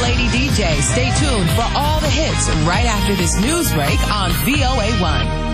Lady DJ. Stay tuned for all the hits right after this news break on VOA1.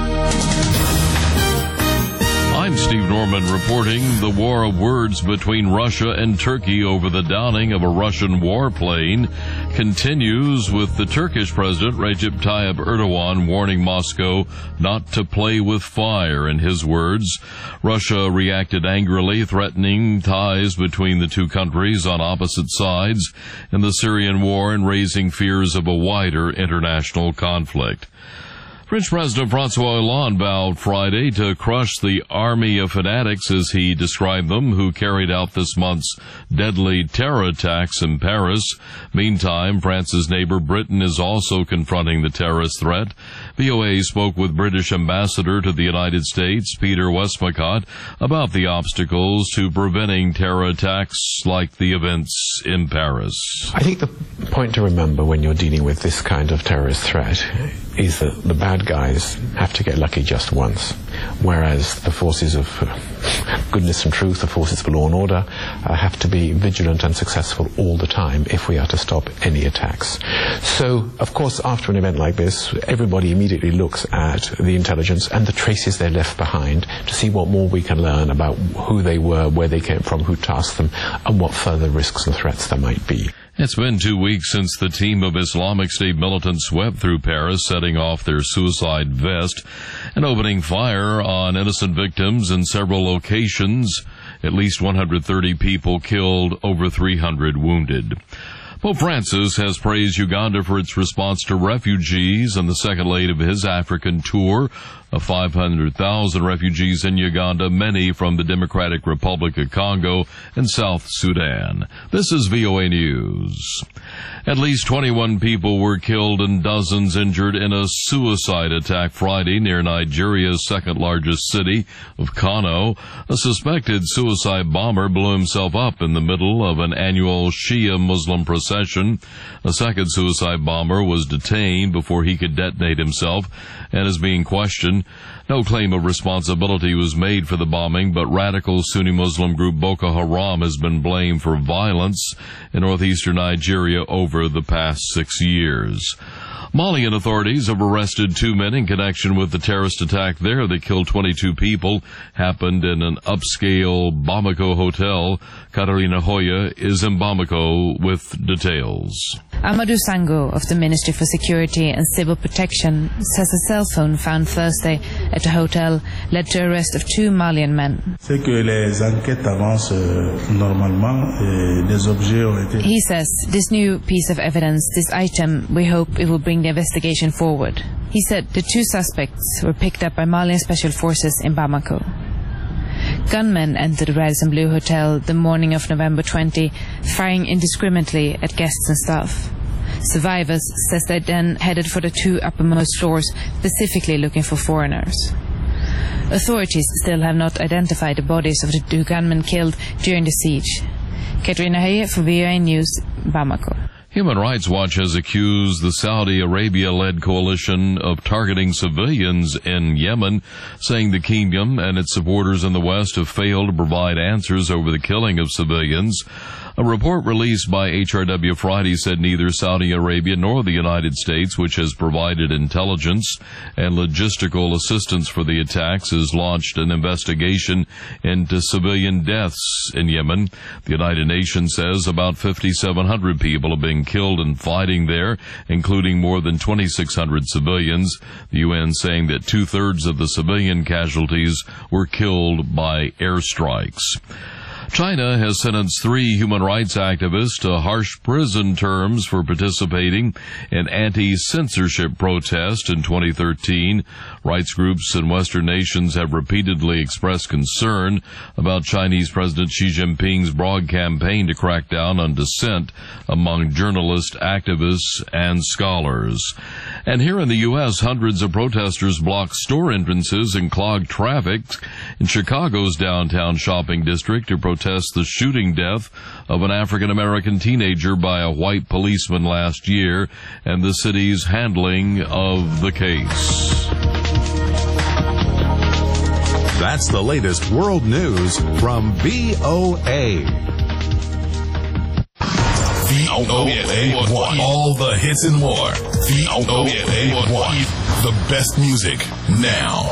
I'm Steve Norman reporting. The war of words between Russia and Turkey over the downing of a Russian warplane continues, with the Turkish President Recep Tayyip Erdogan warning Moscow not to play with fire. In his words, Russia reacted angrily, threatening ties between the two countries on opposite sides in the Syrian war and raising fears of a wider international conflict. French President François Hollande vowed Friday to crush the army of fanatics, as he described them, who carried out this month's deadly terror attacks in Paris. Meantime, France's neighbor Britain is also confronting the terrorist threat. VOA spoke with British Ambassador to the United States, Peter Westmacott, about the obstacles to preventing terror attacks like the events in Paris. I think the point to remember when you're dealing with this kind of terrorist threat is that the bad guys have to get lucky just once, whereas the forces of goodness and truth, the forces of law and order, have to be vigilant and successful all the time if we are to stop any attacks. So, of course, after an event like this, everybody immediately looks at the intelligence and the traces they left behind to see what more we can learn about who they were, where they came from, who tasked them, and what further risks and threats there might be. It's been 2 weeks since the team of Islamic State militants swept through Paris, setting off their suicide vest and opening fire on innocent victims in several locations. At least 130 people killed, over 300 wounded. Pope Francis has praised Uganda for its response to refugees on the second leg of his African tour of 500,000 refugees in Uganda, many from the Democratic Republic of Congo and South Sudan. This is VOA News. At least 21 people were killed and dozens injured in a suicide attack Friday near Nigeria's second-largest city of Kano. A suspected suicide bomber blew himself up in the middle of an annual Shia Muslim procession. A second suicide bomber was detained before he could detonate himself and is being questioned. No claim of responsibility was made for the bombing, but radical Sunni Muslim group Boko Haram has been blamed for violence in northeastern Nigeria over the past 6 years. Malian authorities have arrested 2 men in connection with the terrorist attack there that killed 22 people. Happened in an upscale Bamako hotel. Katarina Hoya is in Bamako with details. Amadou Sango of the Ministry for Security and Civil Protection says a cell phone found Thursday at a hotel led to arrest of 2 Malian men. He says this new piece of evidence, this item, we hope it will bring the investigation forward. He said the 2 suspects were picked up by Malian special forces in Bamako. Gunmen entered the Radisson Blu Hotel the morning of November 20, firing indiscriminately at guests and staff. Survivors says they then headed for the 2 uppermost floors, specifically looking for foreigners. Authorities still have not identified the bodies of the 2 gunmen killed during the siege. Katrina Höje for VOA News, Bamako. Human Rights Watch has accused the Saudi Arabia-led coalition of targeting civilians in Yemen, saying the kingdom and its supporters in the West have failed to provide answers over the killing of civilians. A report released by HRW Friday said neither Saudi Arabia nor the United States, which has provided intelligence and logistical assistance for the attacks, has launched an investigation into civilian deaths in Yemen. The United Nations says about 5,700 people have been killed in fighting there, including more than 2,600 civilians. The UN saying that 2/3 of the civilian casualties were killed by airstrikes. China has sentenced 3 human rights activists to harsh prison terms for participating in anti-censorship protests in 2013. Rights groups in Western nations have repeatedly expressed concern about Chinese President Xi Jinping's broad campaign to crack down on dissent among journalists, activists, and scholars. And here in the U.S., hundreds of protesters blocked store entrances and clogged traffic in Chicago's downtown shopping district to protest the shooting death of an African-American teenager by a white policeman last year and the city's handling of the case. That's the latest world news from VOA. VOA1. All the hits and more. VOA1. The best music now.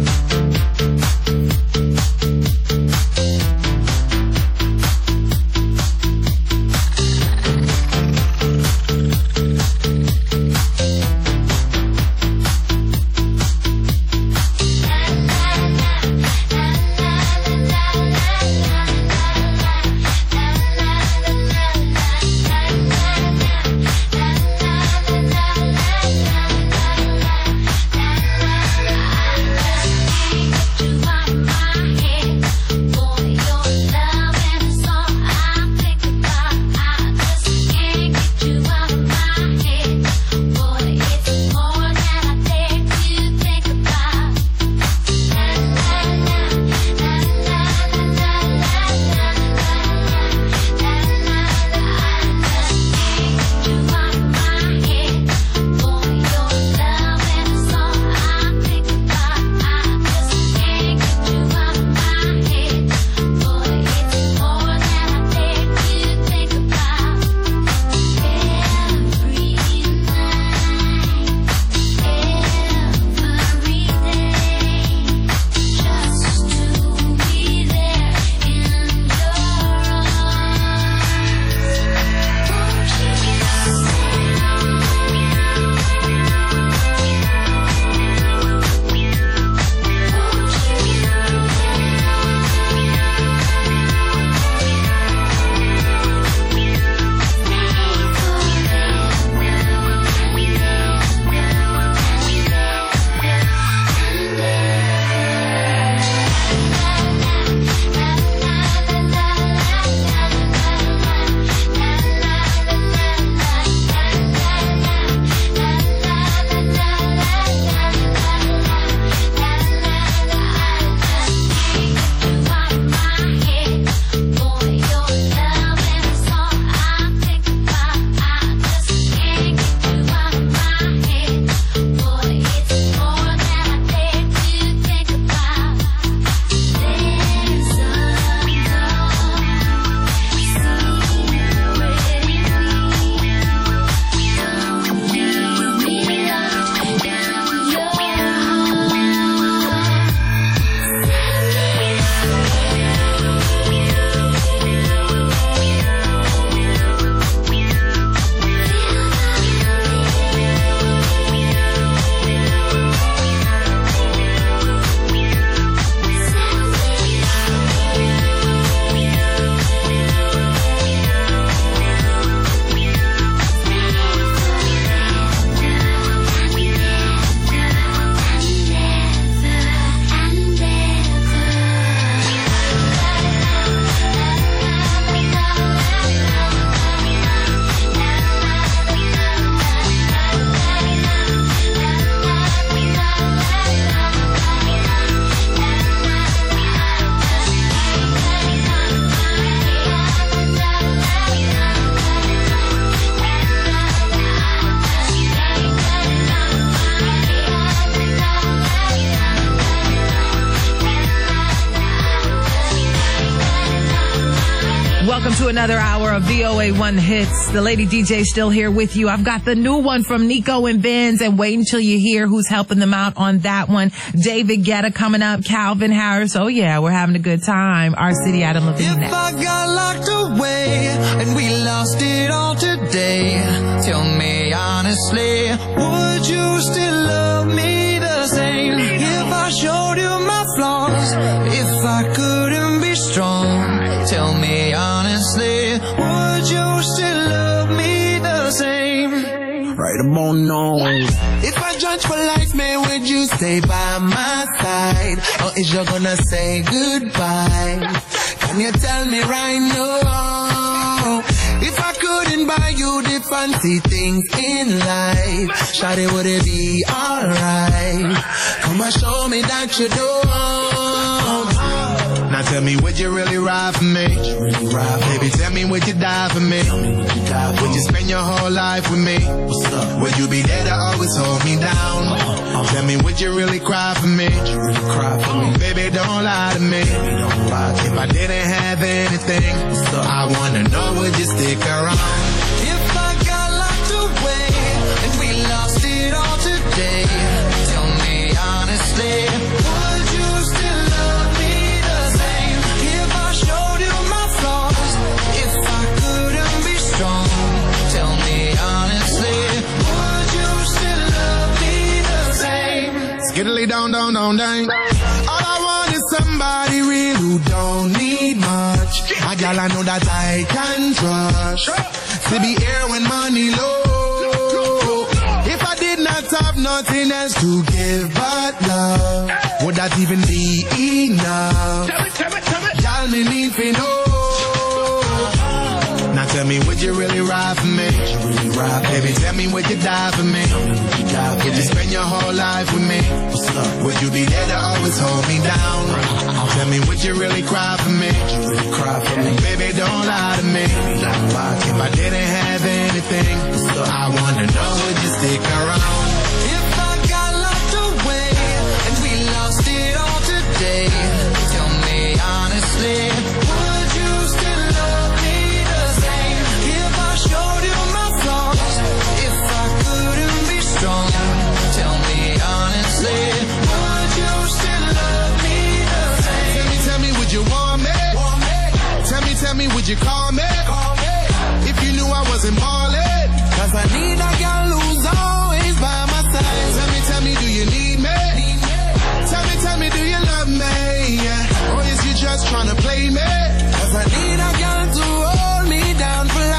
Welcome to another hour of VOA1 Hits. The lady DJ still here with you. I've got the new one from Nico and Benz, and wait until you hear who's helping them out on that one. David Guetta coming up, Calvin Harris. Oh yeah, we're having a good time. Our City, Adam Levine. If I got locked away and we lost it all today, tell me honestly, would you still love me the same? If I showed you my flaws, if I couldn't be strong, tell me honestly, would you still love me the same? Right about now. If I judge for life, man, would you stay by my side? Or is you gonna say goodbye? Can you tell me right now? If I couldn't buy you the fancy things in life, shawty, would it be alright? Come and show me that you don't. Now tell me, would you really ride for me? Baby, tell me, would you die for me? Would you spend your whole life with me? Would you be there to always hold me down? Tell me, would you really cry for me? Baby, don't lie to me. If I didn't have anything, I wanna know, would you stick around? Get it lay down, down, down, down. All I want is somebody real who don't need much. A gal I know that I can trust. To be here when money low. If I did not have nothing else to give but love, would that even be enough? Y'all me need to know. Now tell me, would you really ride for me? Baby, tell me, would you die for me? Would you spend your whole life with me? Would you be there to always hold me down? Tell me, would you really cry for me? Baby, don't lie to me. If I didn't have anything, I wanna know, would you stick around? If I got locked away and we lost it all today, tell me honestly, would you still love me the same? If I showed you my flaws, if I couldn't be strong, tell me honestly, would you still love me the same? Tell me, would you want me? Tell me, would you call me? If you knew I wasn't ballin', 'cause I need a girl who's always by my side. Tell me, do you need me? Tell me, do you love me? Or is you just tryna play me? 'Cause I need a girl to hold me down for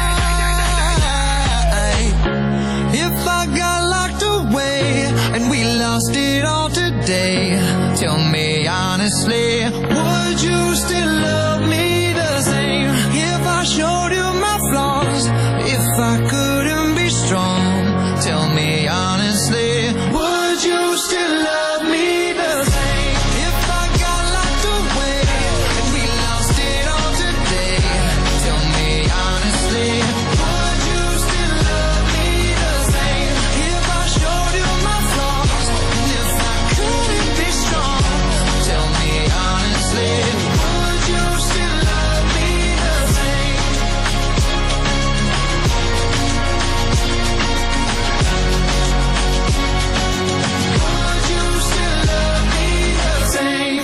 life. If I got locked away and we lost it all today, tell me honestly, would you still love me the same? If I showed you my flaws, if I couldn't be strong, tell me honestly, would you still love me the same? If I got locked away and we lost it all today, tell me honestly, would you still love me the same? If I showed you my flaws, if I couldn't be strong, tell me honestly, would you still love me the same? Would you still love me the same?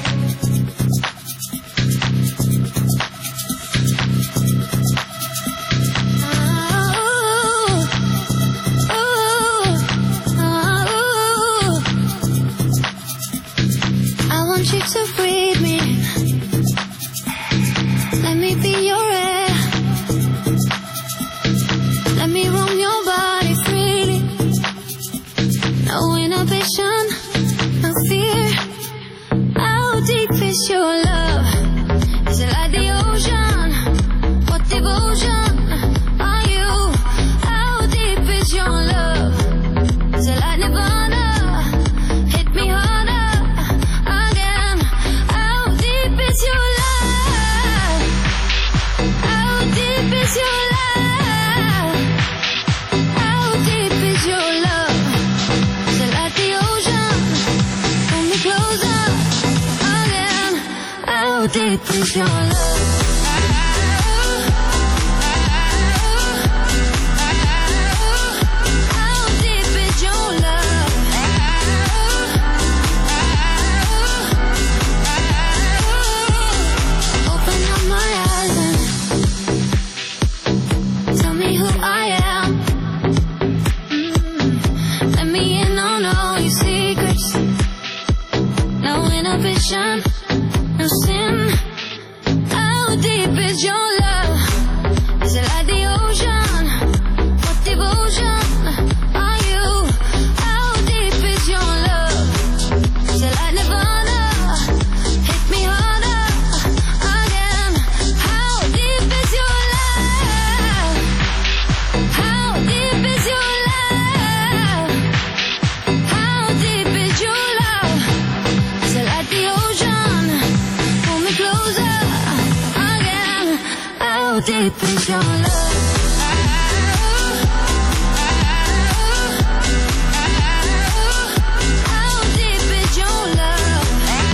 I want you to breathe me. Let me be your air. Let me roam your body freely. No inhibition, no fear. How deep is your love? Is it like the ocean? What devotion are you? How deep is your love? Is it like Nirvana? Hit me harder again. How deep is your love? How deep is your love? How deep is your love? Is it like the ocean? Pull me closer again. How deep is your love? How deep is your love? Open up my eyes and tell me who I am. Let me in on all your secrets. No inhibition, no sin. How deep is your love? Is it like the ocean? What devotion are you? How deep is your love? Is it like Nirvana? Hit me harder again. How deep is your love? How deep is your love? How deep is your love? Is it like the ocean? Pull me closer again. How deep is your love? How deep is your love?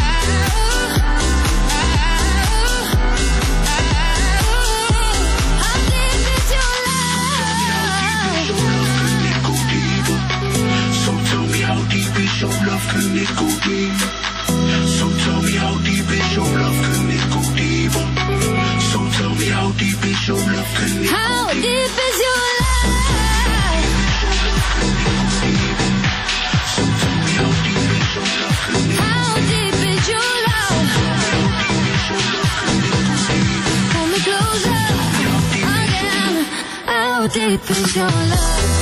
How deep is your love? So tell me how deep is your love, can it go deep? So tell me how deep is your love, can it go deeper? So tell me how deep is your love, can it go How deep? deep is your love? So tell me how deep How deep is your love?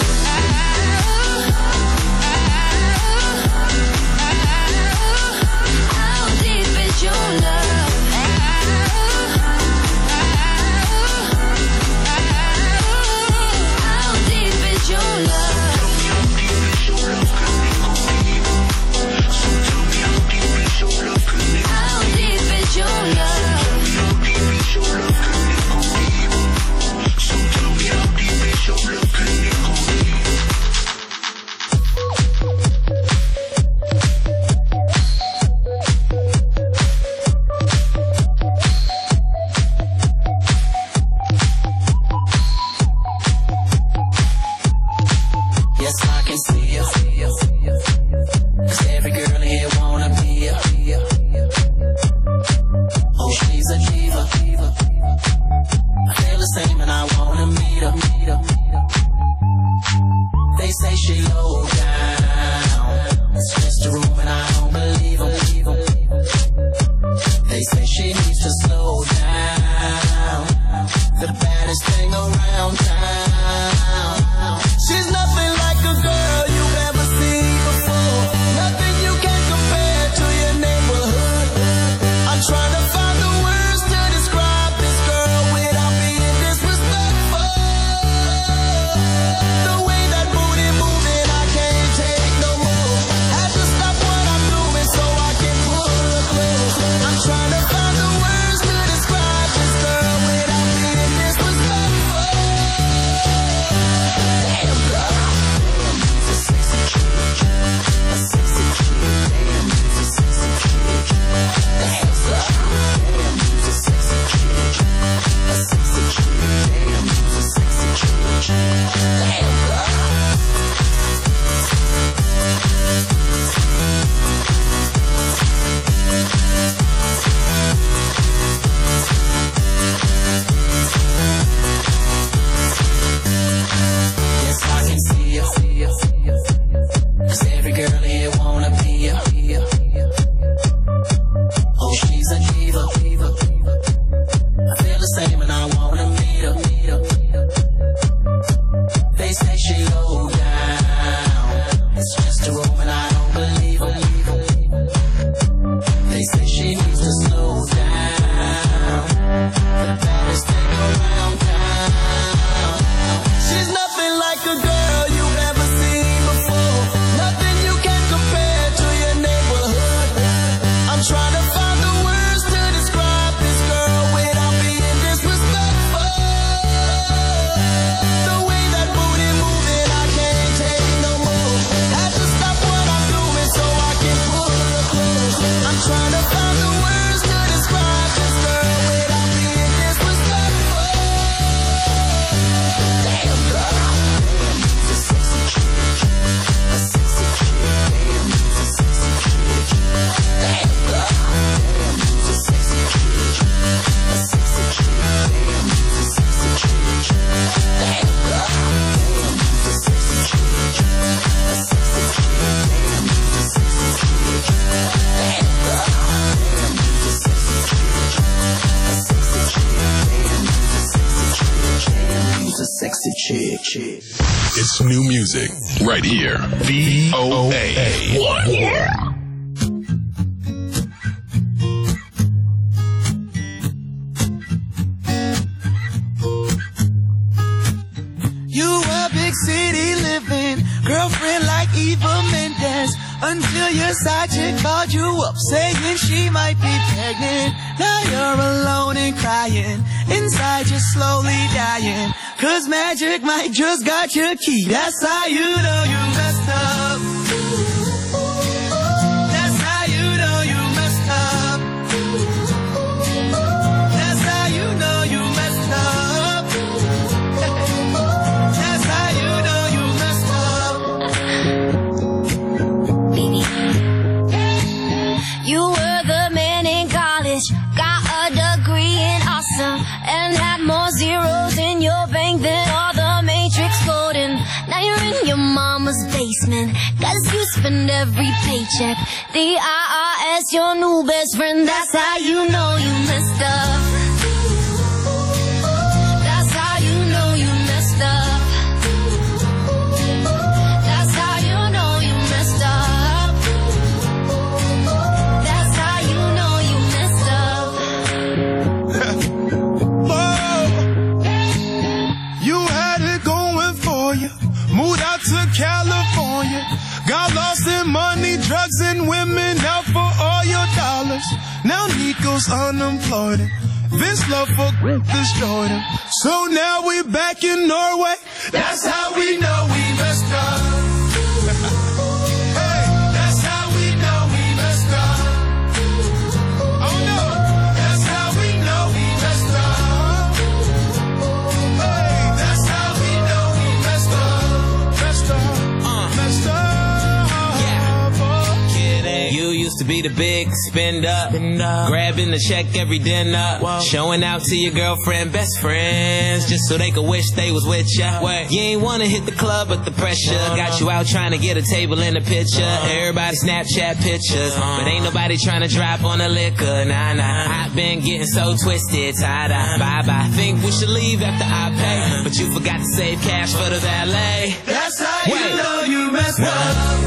How deep is your love? How deep is your love? So tell me how deep is your love? How deep is your love? How deep is your love? So tell me how deep is your love? Can it go deep? Yes, I can see you. 'Cause every girl here wanna be ya. Oh, she's a diva. I feel the same and I wanna meet her. They say she low down. It's just a room and I don't believe them. They say she needs to slow down. The baddest thing around town. She's nothing like a girl you've ever seen before. Nothing you can compare to your neighborhood. I'm trying to find the words to describe this girl without being disrespectful. The way that booty moving, I can't take no more. Had to stop what I'm doing so I can pull her close. I'm trying to find the words to describe this girl without being disrespectful. Damn girl, damn, she's a sexy chick. A sexy chick, damn, she's a sexy chick. Damn girl, damn, she's a sexy chick. A sexy chick, damn, she's a sexy chick. Damn girl. Yes, I can see you. 'Cause every girl here wanna be ya. Oh, she's a diva. I feel the same and I wanna meet her. They say she low down. It's just a room and I don't believe them. They say she needs to slow down. The baddest thing around town. She's nothing like a girl you've ever seen before. Nothing you can compare to your neighborhood. I'm trying to find the words to describe this girl without being disrespectful. The way that booty moving, I can't take no more. Had to stop what I'm doing so I can pull her close. I'm trying to find the words to describe this girl without being disrespectful. Damn girl, damn, she's a sexy chick. A sexy chick, damn, she's a sexy chick. Damn girl, damn, she's a sexy chick. A sexy chick, damn, she's a sexy chick. Damn girl, damn, she's a sexy chick. A sexy chick, damn, she's a sexy chick. Damn girl, damn, she's a sexy chick. A sexy chick, damn, she's a sexy chick. Damn, she's a sexy chick. It's new music right here. VOA 1. You a big city living girlfriend like Eva Mendes, until your side chick called you up saying she might be pregnant. Now you're alone and crying, inside you're slowly dying, 'cause magic might just got your key. That's how you know you messed up. That's how you know you messed up. That's how you know you messed up. That's how you know you messed up. You were the man in college, got a degree in awesome, and had more zeros in your bank than all the Matrix coding. Now you're in your mama's basement, 'cause you spend every paycheck. The IRS, your new best friend, that's how you know you messed up. That's how you know you messed up. to California. Got lost in money, drugs, and women. Out for all your dollars. Now Nico's unemployed. Vince love for destroyed him. So now we're back in Norway. That's how we know we messed up. Hey, that's how we know we messed up. Oh no, that's how we know we messed up. Hey, that's how we know we messed up. Messed up, messed up. You used to be the big spender, grabbing the check every dinner, showing out to your girlfriend, best friends, just so they could wish they was with ya. You ain't wanna hit the club, but the pressure got you out trying to get a table in the picture. Everybody Snapchat pictures, but ain't nobody trying to drop on the liquor. Nah, I've been getting so twisted, tie-dye, bye-bye. Think we should leave after I pay, but you forgot to save cash for the valet. That's how you know you messed up.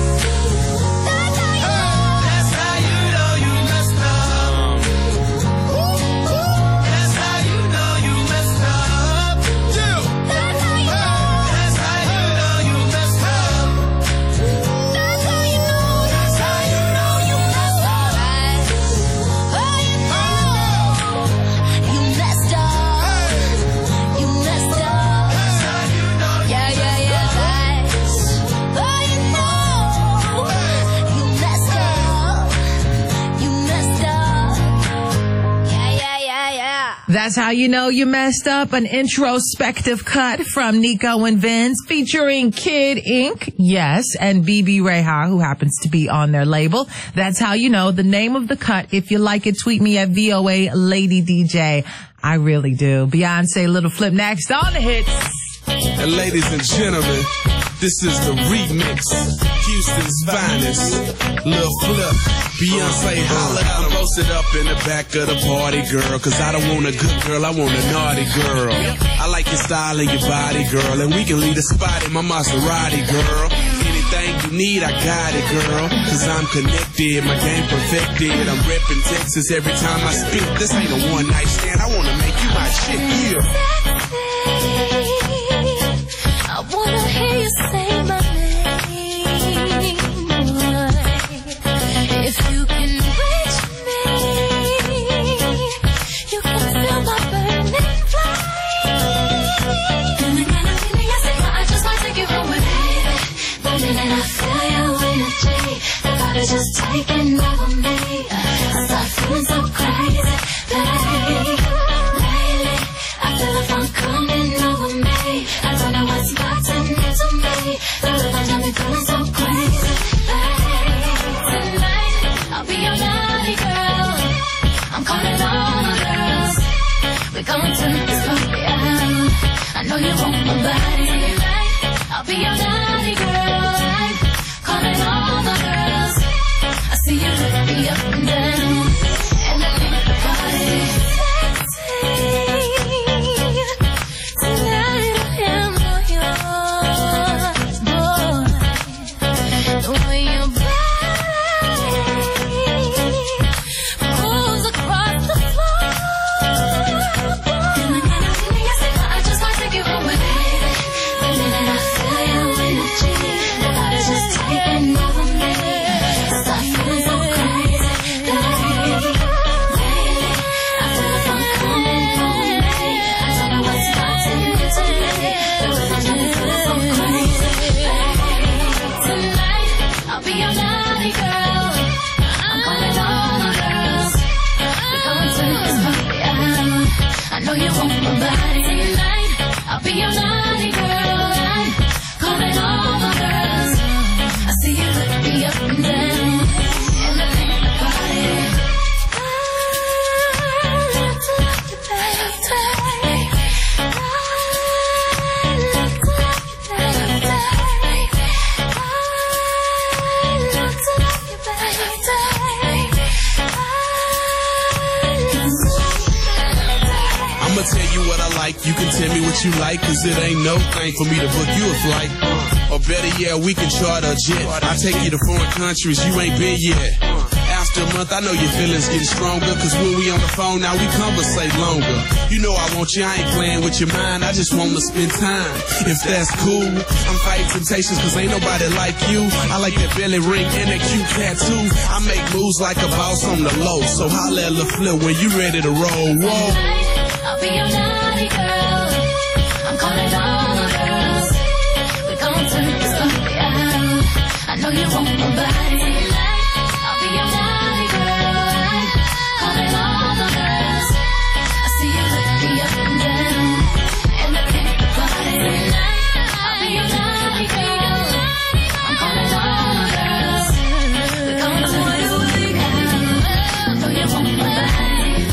That's how you know you messed up. An introspective cut from Nico and Vince featuring Kid Ink, yes, and BB Reha, who happens to be on their label. That's how you know. The name of the cut. If you like it, tweet me at VOA Lady DJ. I really do. Beyonce, Little Flip next on the hits. And ladies and gentlemen, this is the remix. Houston's finest. Lil Flip, Beyonce holla. I'm posted up in the back of the party, girl. Cause I don't want a good girl, I want a naughty girl. I like your style and your body, girl. And we can leave the spot in my Maserati, girl. Anything you need, I got it, girl. Cause I'm connected, my game perfected. I'm reppin' Texas every time I speak. This ain't a one night stand, I wanna make you my shit, yeah. I wanna hear you say my name. If you can reach me, you can feel my burning flame. I just might take you home with me. The minute I feel your energy, the body's just taking over me. I start feeling so crazy, baby. Lately, I feel the funk coming over me. I don't know what's gotten into me. The rhythm got me feeling so crazy, baby. Tonight, I'll be your naughty girl. I'm calling all the girls. We're going to this party out. I know you want my body. Tonight, I'll be your naughty girl. I'm calling all the girls. I see you look me up and down. And I think the party sexy. Tonight I am all yours, boy. The way you moves across the floor. I just might take you home with me. The minute I feel your energy, the body's just taking over me. I start feeling so crazy, baby. Lately, I feel the funk coming over me. I don't know what's gotten into me. The rhythm got me feeling so crazy, baby. Tonight, I'll be your naughty girl. I'm calling all the girls. We're going to this party out. I know you want my body. Tonight, I'll be your naughty girl. I'm calling all the girls. I see you look me up and down. And I think the party. I love to love you, baby. I love to love you, baby. I love to love you, baby. I'ma tell you what I like, you can tell me what you like. Cause it ain't no thing for me to book you a flight. Or better yet, we can charter a jet. I take you to foreign countries you ain't been yet. Monster month, I know your feelings getting stronger. Cause when we on the phone now, we conversate longer. You know I want you, I ain't playing with your mind. I just wanna spend time, if that's cool. I'm fighting temptations cause ain't nobody like you. I like that belly ring and that cute tattoo. I make moves like a boss on the low. So holla at LaFleur when you ready to roll. Whoa. I'll be your naughty girl. I'm calling all the girls. We're gonna turn this party out. I know you want my body. I'll be your naughty girl. Calling all the girls. I see you looking up and down. And I can't party. I'll be your naughty girl. I'm calling all the girls. We're gonna turn this party out. I know you want my body.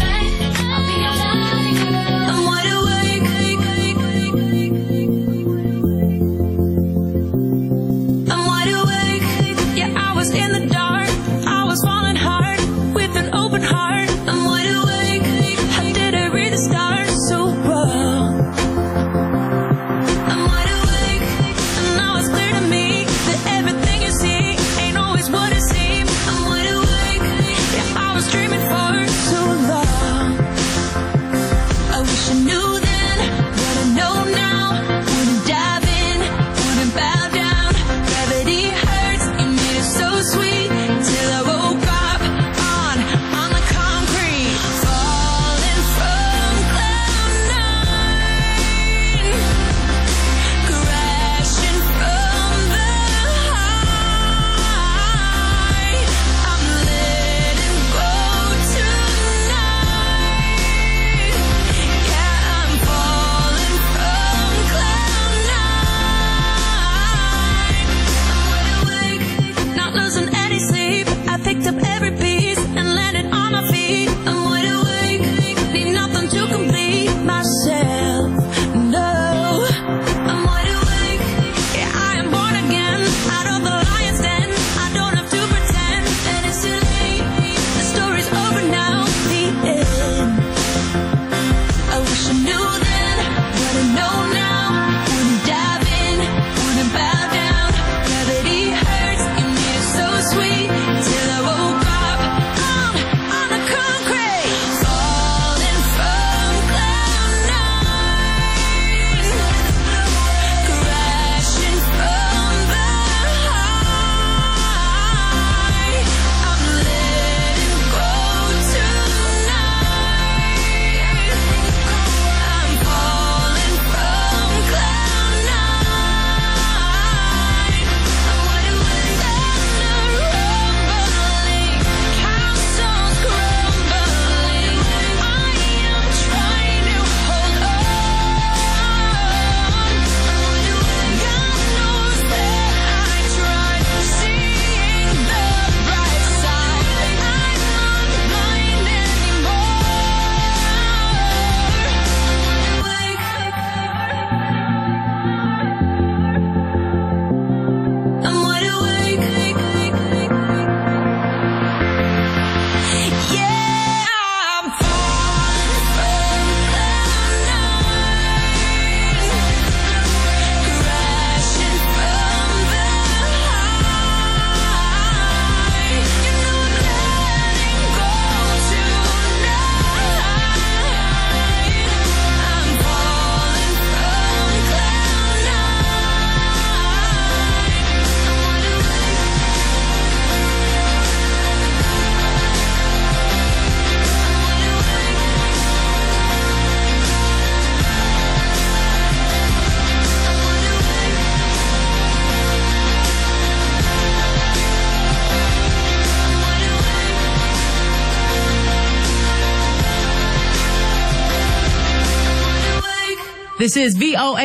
This is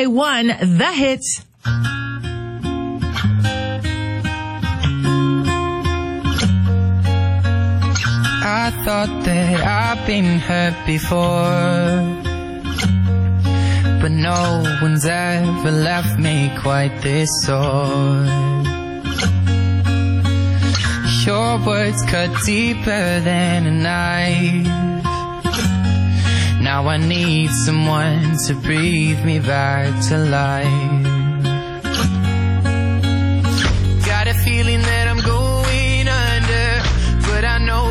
VOA1, The Hits. I thought that I've been hurt before, but no one's ever left me quite this sore. Your words cut deeper than a knife. Now I need someone to breathe me back to life. Got a feeling that I'm going under, but I know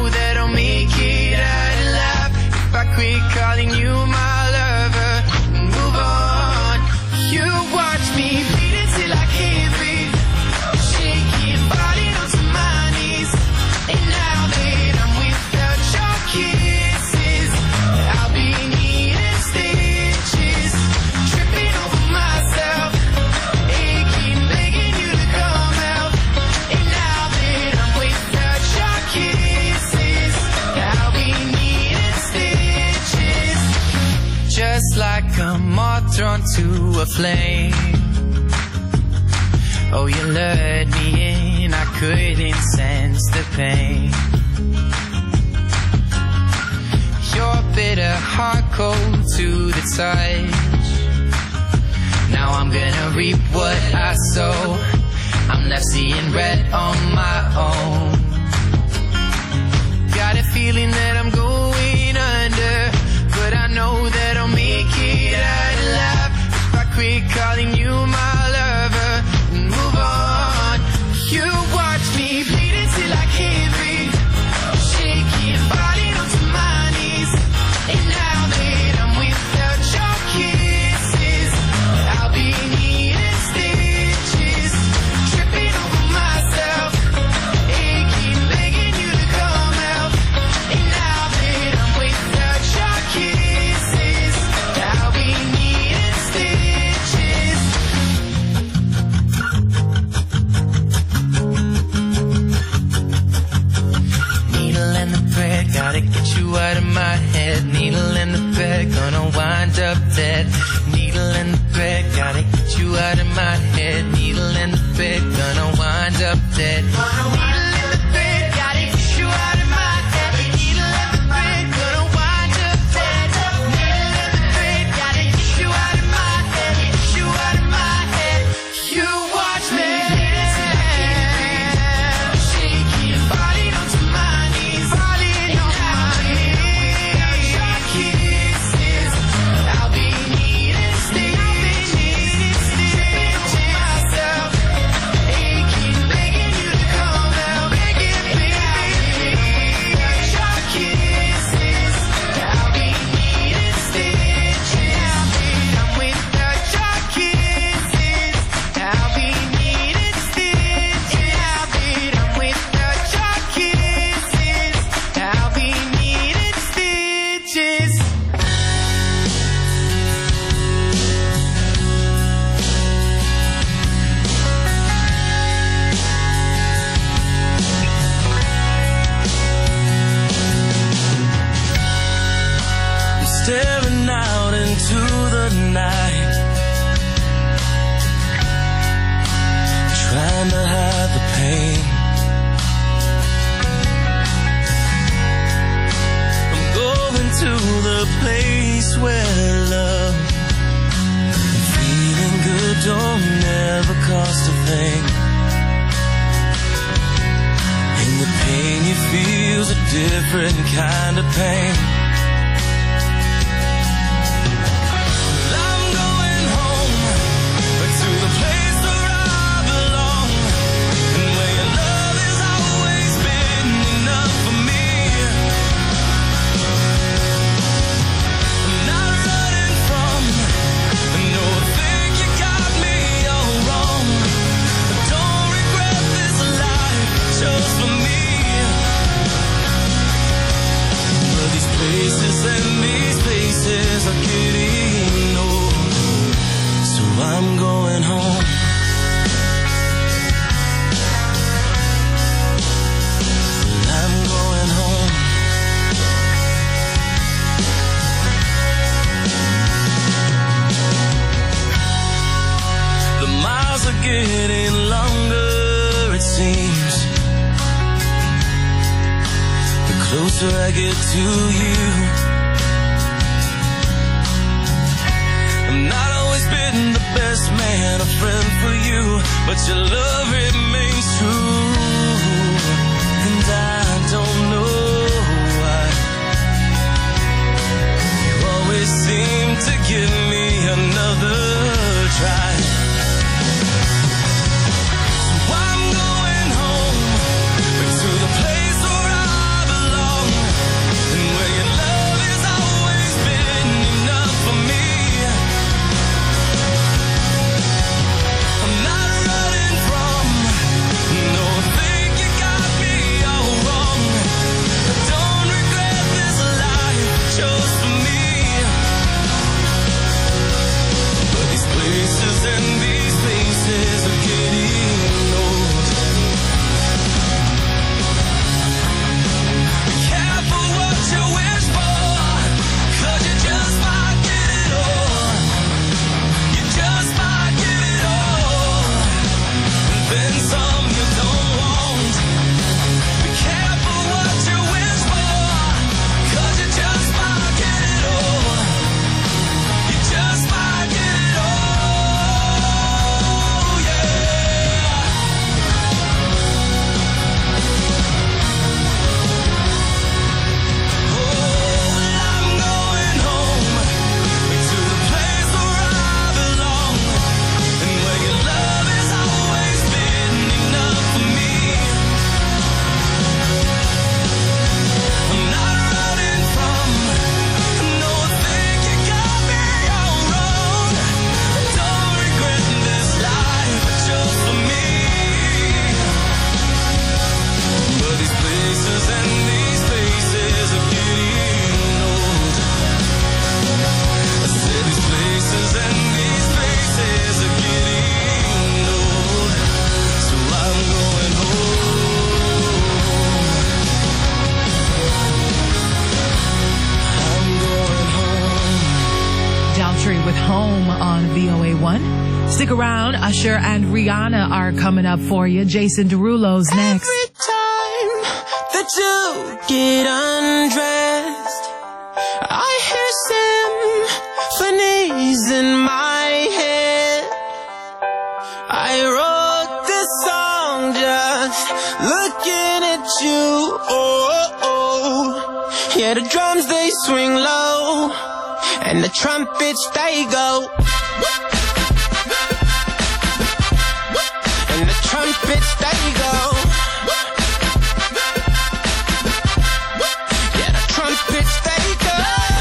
quit calling you my lover and move on. You watch me bleeding till I can't breathe, shaking, falling onto my knees. And now that I'm without your kisses, I'll be needing stitches, tripping over myself, aching, begging you to come out. And now that I'm without your kisses, I'll be needing stitches. Just like a moth drawn to a flame. Oh, you lured me in, I couldn't sense the pain. Your bitter heart cold to the touch. Now I'm gonna reap what I sow. I'm left seeing red on my own. Got a feeling that I'm going under, but I know that I'll make it out alive if I quit calling you my lover and move on. You watch me bleeding till I can't breathe, shaking, falling onto my knees. And now that I'm without your kisses, I'll be needing stitches, tripping over myself, aching, begging you to come out. And now that I'm without your kisses, I'll be needing stitches. Needle in the thread, gotta get you out of my head. Needle in the thread, gonna wind up dead. Needle in the thread, gotta get you out of my head. Needle in the thread, gonna wind up dead. Needle in the thread, gotta get you out of my head. Needle in the thread, gonna wind up dead. Needle in the thread, gotta get you out of my head. Get you out of my head. You watch me shaking, falling onto my knees, falling on my knees. Your kisses, I'll be needing stitches, tripping over myself, aching, begging you to come out, begging, begging. Your kisses, I'll be needing stitches. I'm without your kisses, I'll be needing stitches. I'm without your kisses, I'll be needing stitches. I'm staring out into the night, trying to hide the pain. I'm going to the place where love and feeling good don't never cost a thing. And the pain you feel's a different kind of pain. I'm going home to the place where I belong, and where your love has always been enough for me. I'm not running from, no, I think you got me all wrong. I don't regret this life just for me. But these places and these places are getting old, so I'm going home. I'm going home. The miles are getting longer, it seems. The closer I get to you, I've not always been the best man, a friend for you, but your love remains true. And I don't know why you always seem to give me another try. So I'm going home to the place where I belong, and where your love has always Stick around. Usher and Rihanna are coming up for you. Jason Derulo's next. Every time that you get undressed, I hear symphonies in my head. I wrote this song just looking at you. Yeah, the drums they swing low, and the trumpets they go. And the trumpets they go. Yeah, the trumpets they go.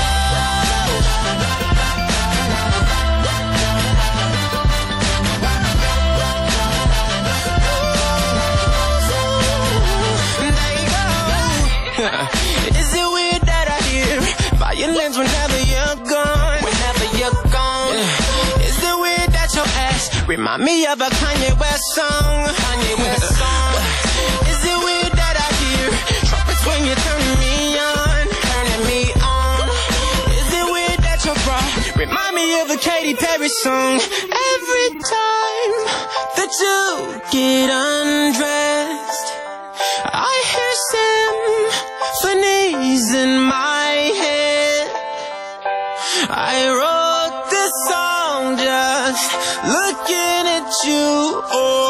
Is it weird that I hear violins whenever you're gone? Whenever you're gone. Yeah. Is it weird that your ass remind me of a Kanye West song? Kanye West song. Is it weird that I hear trumpets when you're turning me on? Turning me on. Is it weird that your bra remind me of a Katy Perry song? Every time that you get undressed, I hear symphonies in my head. I wrote this song just looking at you.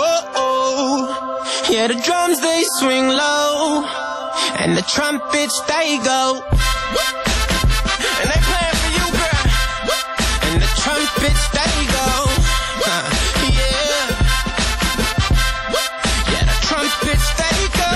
Yeah, the drums they swing low, and the trumpets they go. And they playing for you, girl. And the trumpets they go. Yeah. Yeah, the trumpets they go.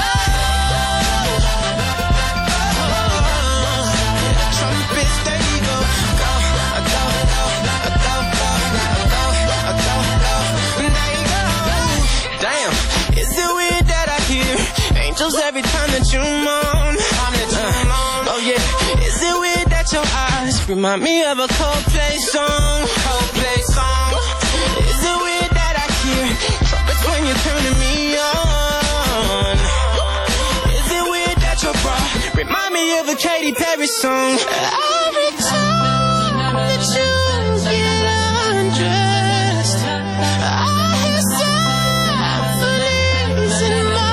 Every time that you moan, oh yeah. Is it weird that your eyes remind me of a Coldplay song? Coldplay song. Is it weird that I hear trumpets when you're turning me on? Is it weird that your bra remind me of a Katy Perry song? Every time that you get undressed, I hear symphonies in my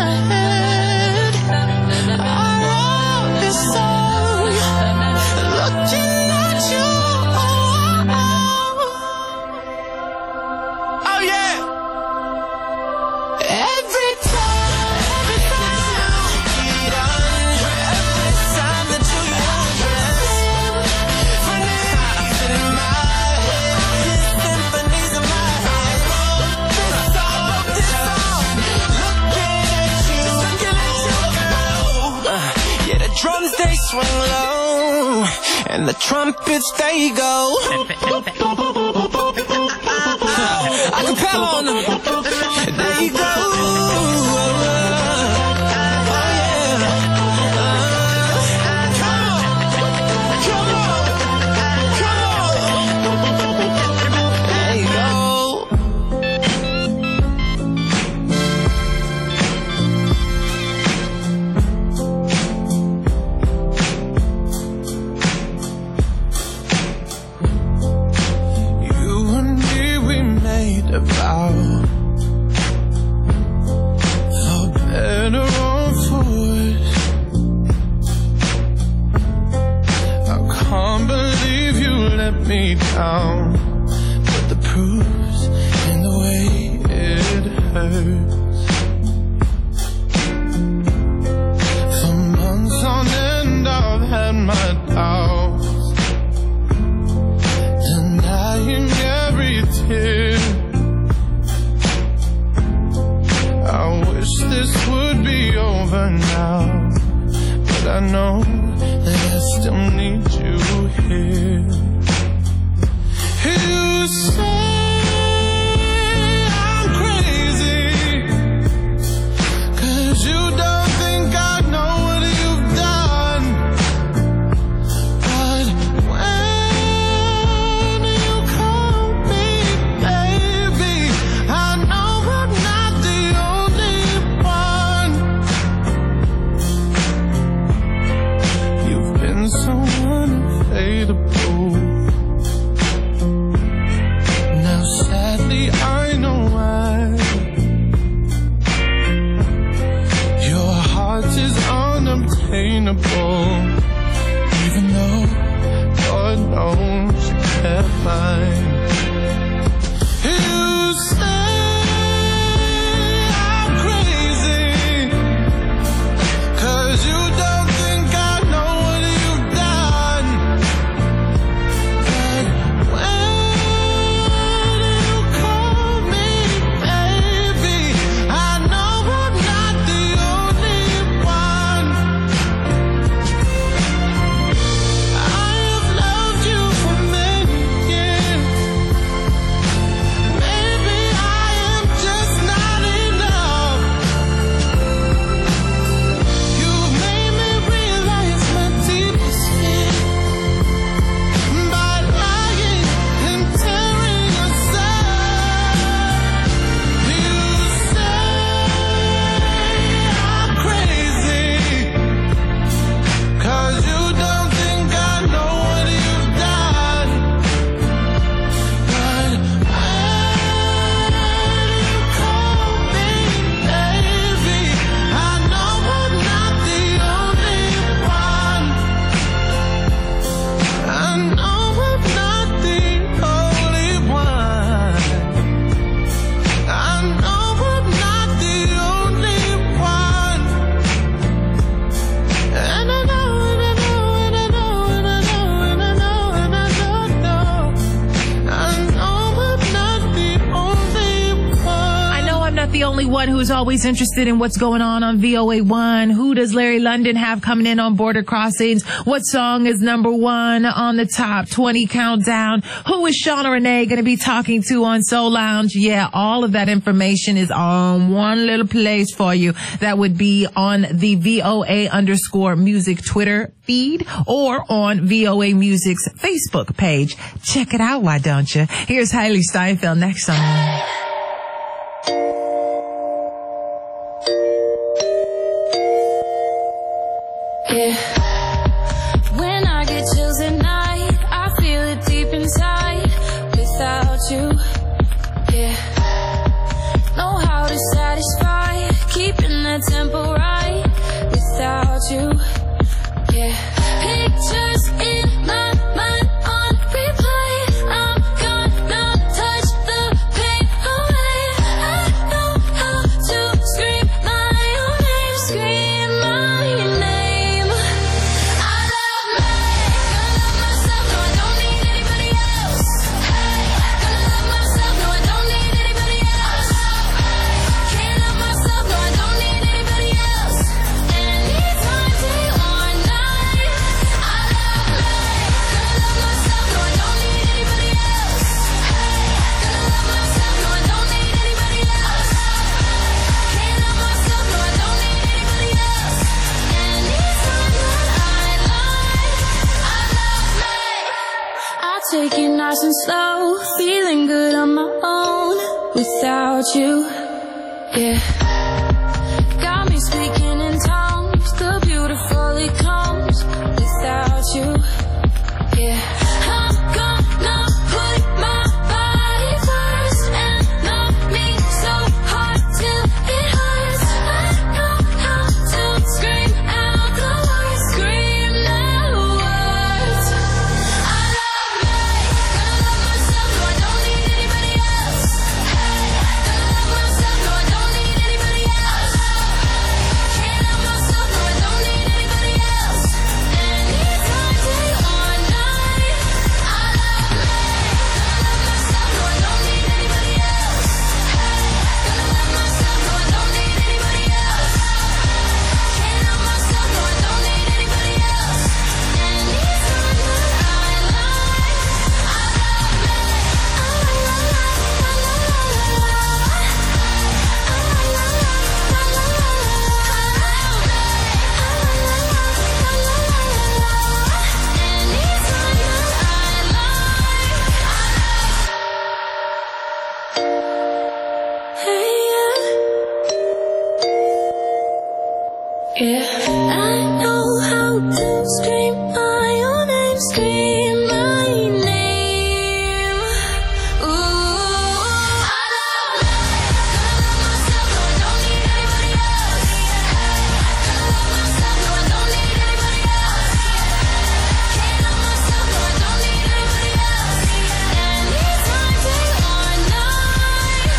drums they swing low, and the trumpets they go. Acapella on them. There you go. Me down, but the proof's in the way it hurts. For months on end I've had my doubts, denying every tear. I wish this would be over now, but I know that I still need you here. You say I'm crazy, 'cause you don't think I know what you've done. But when you call me baby, I know I'm not the only one. You've been so unfadable. One who's always interested in what's going on VOA1. Who does Larry London have coming in on Border Crossings? What song is number one on the top 20 countdown? Who is Shauna Renee going to be talking to on Soul Lounge? Yeah, all of that information is on one little place for you. That would be on the VOA_music Twitter feed or on VOA Music's Facebook page. Check it out, why don't you? Here's Hailey Steinfeld next song. When I get chills at night, I feel it deep inside. Without you, know how to satisfy, keeping that tempo right. Without you, pictures in my mind on replay. I'm gonna touch the pain away. I know how to scream my own name, scream my name. I love me, gonna love myself, no I don't need anybody else. Hey, gonna love myself, no I don't need anybody else. Can't love myself, no I don't need anybody else. Anytime, day or night. I love me, gonna love myself, no I don't need anybody else. Hey, gonna love myself, no I don't need anybody else. Can't love myself, no I don't need anybody else. Anytime that I lie, I love me. I take it nice and slow, feeling good on my own. Without you, got me speaking in tongues, the beautiful it comes. Without you, I'm gonna put my body first and love me so hard till it hurts. I know how to scream out the words, scream the words. I love me, gonna love myself, no I don't need anybody else. Hey, gonna love myself, no I don't need anybody else. Can't love myself, no I don't need anybody else. Anytime, day or night. I love me, gonna love myself, no I don't need anybody else. Hey, gonna love myself, no I don't need anybody else. Can't love myself, no I don't need anybody else. Anytime that I lie, I love me. I know how to scream my own name, scream my name. Ooh, I love me, gonna love myself, no I don't need anybody else. Hey, gonna love myself, no I don't need anybody else. Can't love myself, no I don't need anybody else. Anytime, day or night.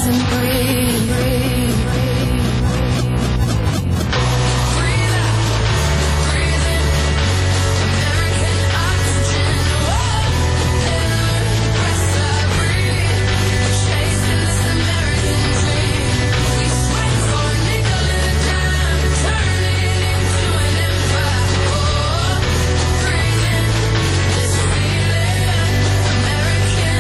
and breathe. Breathe out, breathe in. American oxygen. Inward press up, breathe. Chasing this American dream. We sweat for a nickel and a dime, turn it into an empire. Breathe in this feeling. American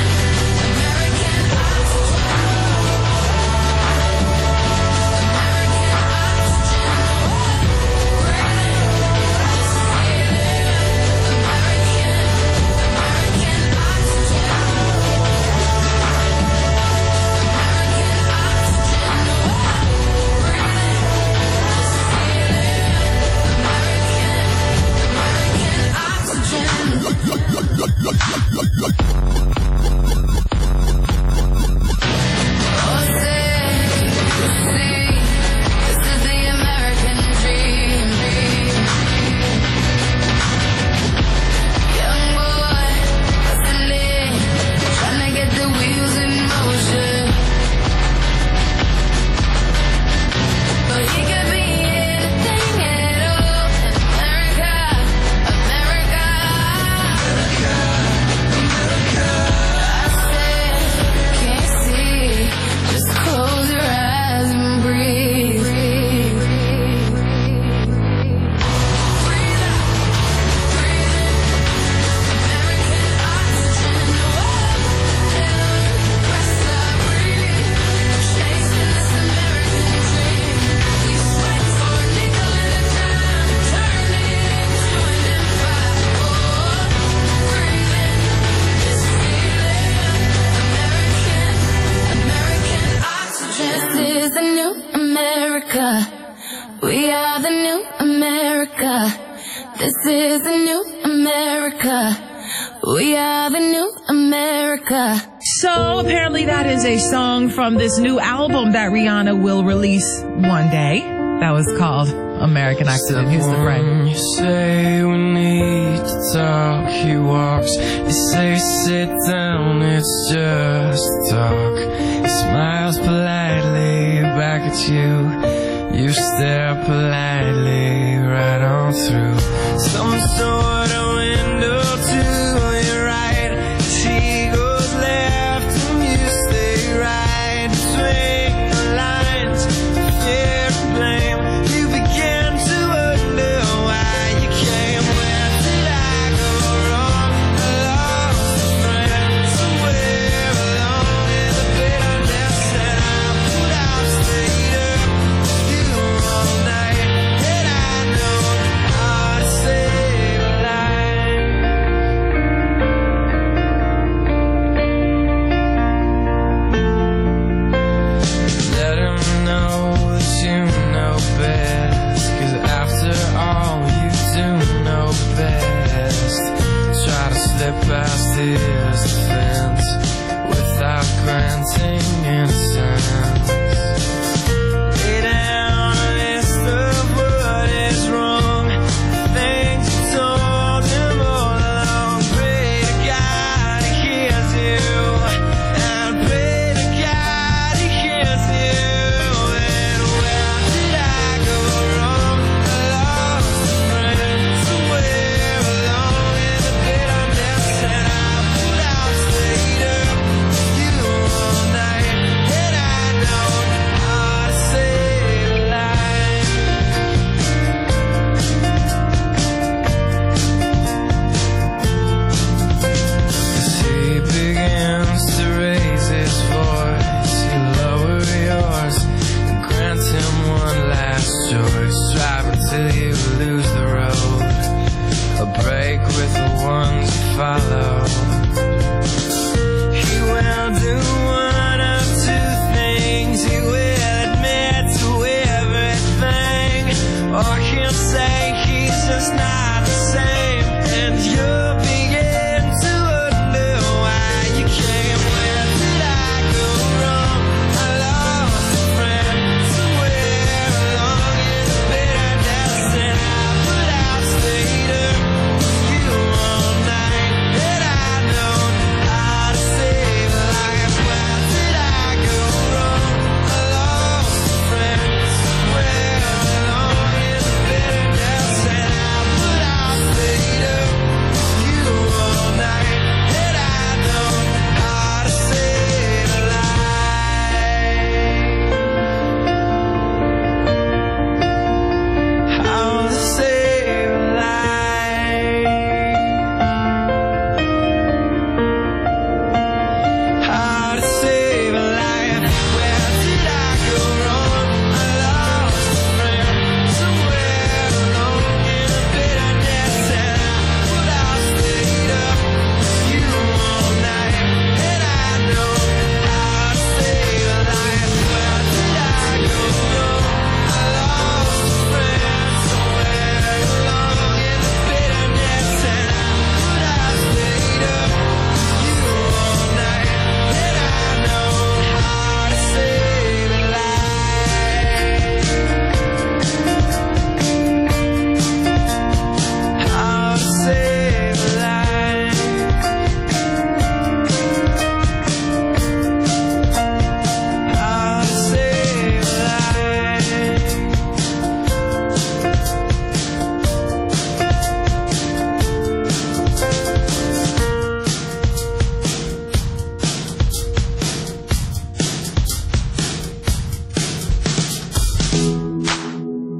We are the new America. This is the new America. We are the new America. So apparently that is a song from this new album that Rihanna will release one day. That was called American Oxygen. Here's the friend. You say we need to talk, he walks. You say sit down, it's just talk. He smiles politely back at you. You stare politely right on through some sort of window to your right. She goes left and you stay right. Between the lines, fear and blame. You began to wonder why you came. Where did I go wrong? I lost a friend somewhere along in the bitterness that I put out straight up. All night, and I know how to save a life.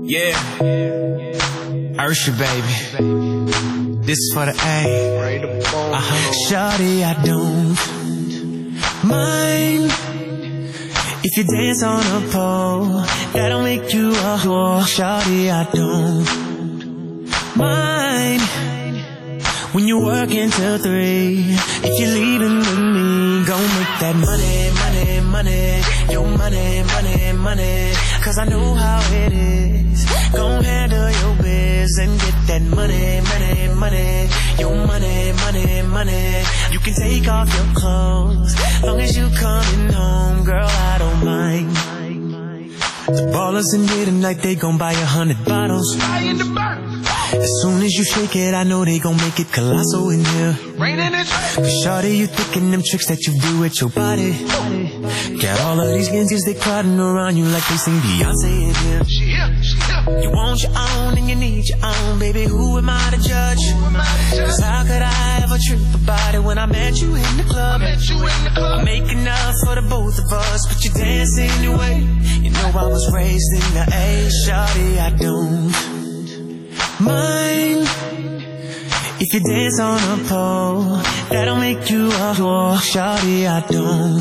Yeah. Ursha, baby. This is for the A. Shawty, I don't mind if you dance on a pole. That'll make you a whore. Shawty, I don't mind when you work until 3. If you're leaving with me, gon' make that money, money, money. Your money, money, money. Cause I know how it is. Gon' handle your biz and get that money, money, money. Your money, money, money. You can take off your clothes long as you coming home, girl, I don't mind. The ballers in here tonight, they gon' buy 100 bottles. As soon as you shake it, I know they gon' make it colossal in here. Cause shawty, you thinking them tricks that you do with your body. Got all of these gangsters, they crowding around you like they sing Beyonce in here. You want your own and you need your own, baby, who am I to judge? Cause how could I ever trip about it when I met you in the club? I make enough for the both of us, but you dance anyway. You know I was raised in the A. Shawty, I don't mind if you dance on a pole. That'll make you a whore. Shawty, I don't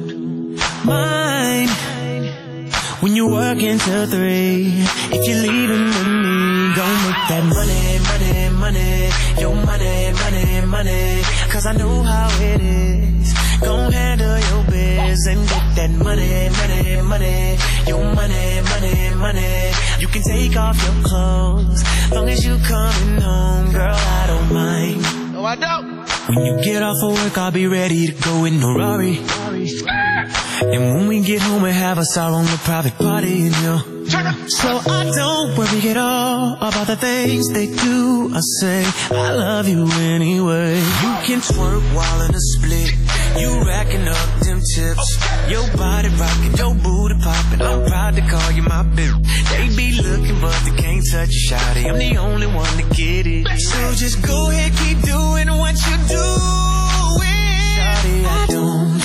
mind when you work until 3. If you're leaving with me, gon' make that money, money, money. Your money, money, money. Cause I know how it is. Gon' handle your biz and get that money, money, money. Your money, money, money. You can take off your clothes long as you coming home, girl, I don't mind. No, I don't. When you get off of work, I'll be ready to go in a Rari. And when we get home, we have us our own private party, you know. So I don't worry at all about the things they do or say. I love you anyway. You can twerk while in a split. You racking up them tips. Your body rocking, your booty popping. I'm proud to call you my bitch. They be looking but they can't touch you, shawty. I'm the only one to get it. So just go ahead, keep doing what you're doing. Shawty, I don't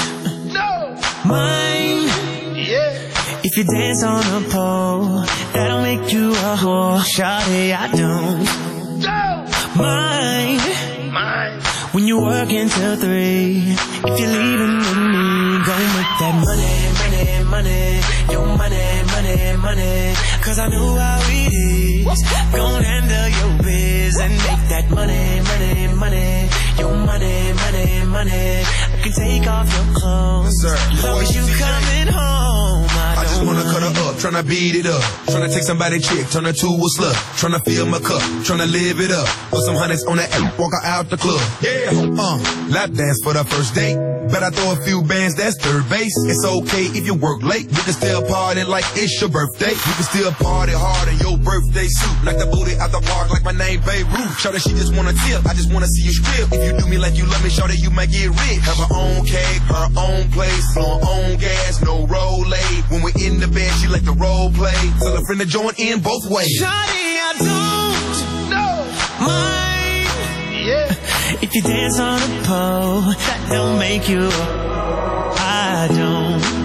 mind if you dance on a pole. That'll make you a whore. Shawty, I don't mind when you work until 3. If you're leaving with me, gon' make that money, money, money. Your money, money, money. Cause I know how it is. Gon' handle your biz and make that money, money, money. Your money, money, money. I can take off your clothes. Sir, long as you coming home. I just wanna cut her up, tryna beat it up. Tryna take somebody's chick, turn her to a slut. Tryna fill my cup, tryna live it up. Put some hundreds on that app, walk her out the club. Yeah, lap dance for the first date. Bet I throw a few bands, that's third base. It's okay if you work late. You can still party like it's your birthday. You can still party hard in your birthday suit. Knock the booty out the park like my name Beirut. Shawty, she just wanna tip, I just wanna see you strip. If you do me like you love me, shawty, you might get rich. Have her own cake, her own place, flow her own gas, no roll late. When we're in the bed, she like the role play. Tell her friend to join in both ways. Shawty, I don't mind if you dance on a pole. That don't make you. I don't